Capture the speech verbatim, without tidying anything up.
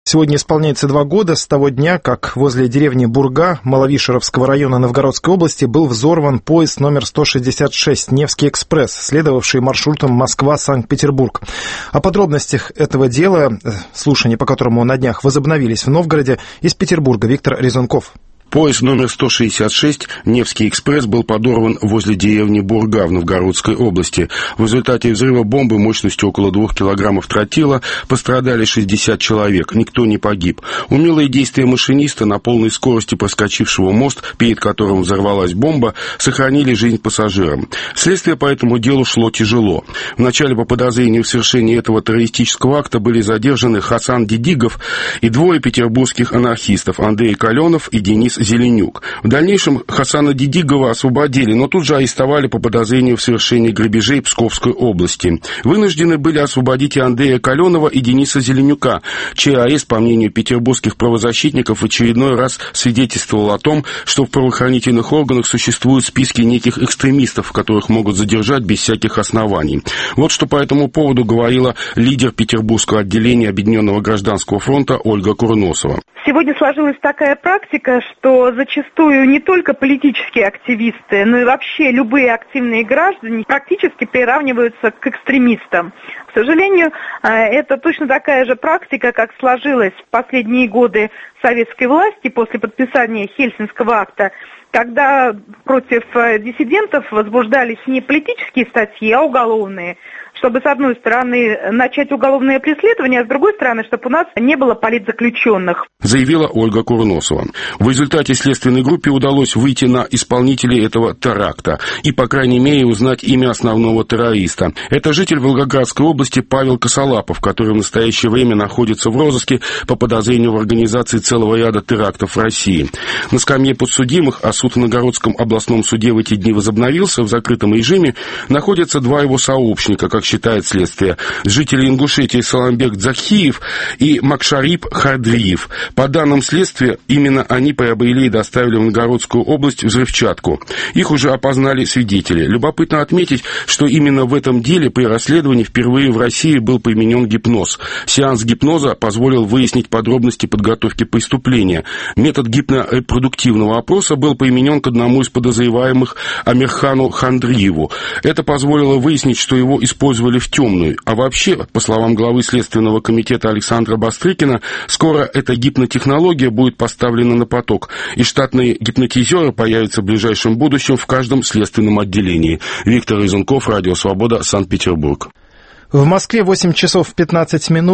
Сегодня исполняется два года с того дня, как возле деревни Бурга Маловишеровского района Новгородской области был взорван поезд номер сто шестьдесят шесть «Невский экспресс», следовавший маршрутом Москва-Санкт-Петербург. О подробностях этого дела, слушания по которому на днях возобновились в Новгороде, из Петербурга Виктор Резунков. Поезд номер сто шестьдесят шесть «Невский экспресс» был подорван возле деревни Бурга в Новгородской области. В результате взрыва бомбы мощностью около двух килограммов тротила пострадали шестьдесят человек. Никто не погиб. Умелые действия машиниста, на полной скорости проскочившего мост, перед которым взорвалась бомба, сохранили жизнь пассажирам. Следствие по этому делу шло тяжело. Вначале по подозрению в совершении этого террористического акта были задержаны Хасан Дидигов и двое петербургских анархистов Андрей Каленов и Денис Зеленюк. В дальнейшем Хасана Дидигова освободили, но тут же арестовали по подозрению в совершении грабежей Псковской области. Вынуждены были освободить и Андрея Каленова, и Дениса Зеленюка, чей арест, по мнению петербургских правозащитников, в очередной раз свидетельствовал о том, что в правоохранительных органах существуют списки неких экстремистов, которых могут задержать без всяких оснований. Вот что по этому поводу говорила лидер петербургского отделения Объединенного гражданского фронта Ольга Курносова. Сегодня сложилась такая практика, что зачастую не только политические активисты, но и вообще любые активные граждане практически приравниваются к экстремистам. К сожалению, это точно такая же практика, как сложилась в последние годы советской власти после подписания Хельсинского акта, когда против диссидентов возбуждались не политические статьи, а уголовные, чтобы, с одной стороны, начать уголовное преследование, а с другой стороны, чтобы у нас не было политзаключенных. Заявила Ольга Курносова. В результате следственной группе удалось выйти на исполнителей этого теракта и, по крайней мере, узнать имя основного террориста. Это житель Волгоградской области Павел Косолапов, который в настоящее время находится в розыске по подозрению в организации целого ряда терактов в России. На скамье подсудимых, а суд в Новгородском областном суде в эти дни возобновился в закрытом режиме, находятся два его сообщника, как считает следствие, жители Ингушетии Саламбек Дзахиев и Макшарип Хадриев. По данным следствия, именно они приобрели и доставили в Новгородскую область взрывчатку. Их уже опознали свидетели. Любопытно отметить, что именно в этом деле при расследовании впервые в России был применен гипноз. Сеанс гипноза позволил выяснить подробности подготовки преступления. Метод гипнорепродуктивного опроса был применен к одному из подозреваемых, Амирхану Хандриеву. Это позволило выяснить, что его использовали в темную. А вообще, по словам главы Следственного комитета Александра Бастрыкина, скоро эта гипнотехнология будет поставлена на поток, и штатные гипнотизеры появятся в ближайшем будущем в каждом следственном отделении. Виктор Резунков, Радио Свобода, Санкт-Петербург. В Москве восемь часов пятнадцать минут.